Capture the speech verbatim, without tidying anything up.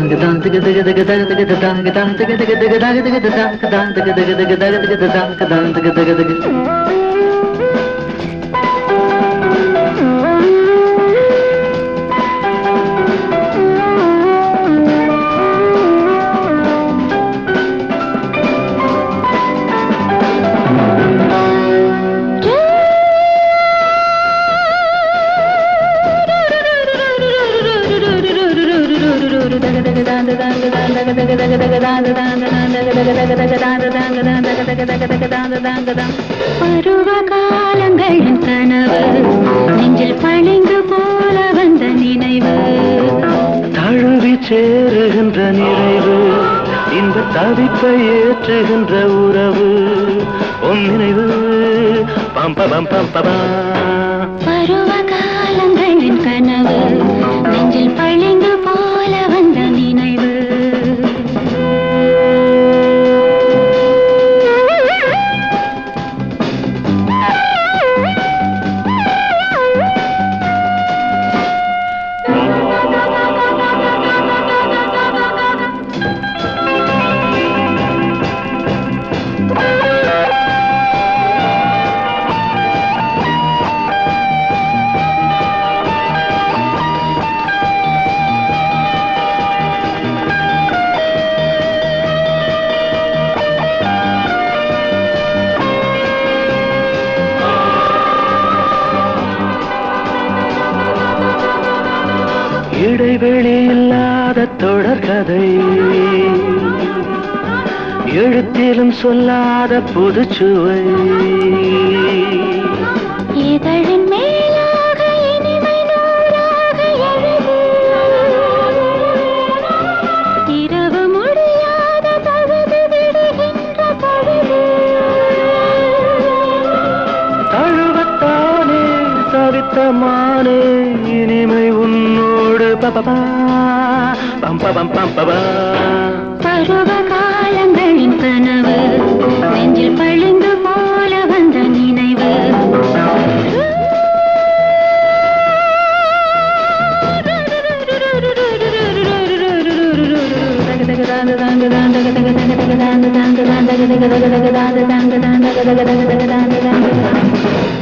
பருவ காலங்களின் கனவு நெஞ்சில் பளிங்கு போல வந்த நினைவு தழுவி சேருகின்ற நிறைவு இந்த தவிப்பை ஏற்றுகின்ற உறவு உன் நினைவு பம்ப பம் பம் பபா பருவ காலங்களின் கனவு நெஞ்சில் பளிங்கு போல வந்த நினைவு இடைவெளி இல்லாத தொடர்கதை எழுத்திலும் சொல்லாத புதுச்சுவை இதழின் மேலாக இனிமை நூறாக எழுது இரவு முடியாத தழுது விடுகின்ற பொழுது தழுவத்தானே தவித்த மானே இனிமை உன்னோடு பபபா பம் பம் பம் பபா பருவ காலங்களின் கனவு நெஞ்சில் பளிங்கு போல வந்த நினைவு தாங்க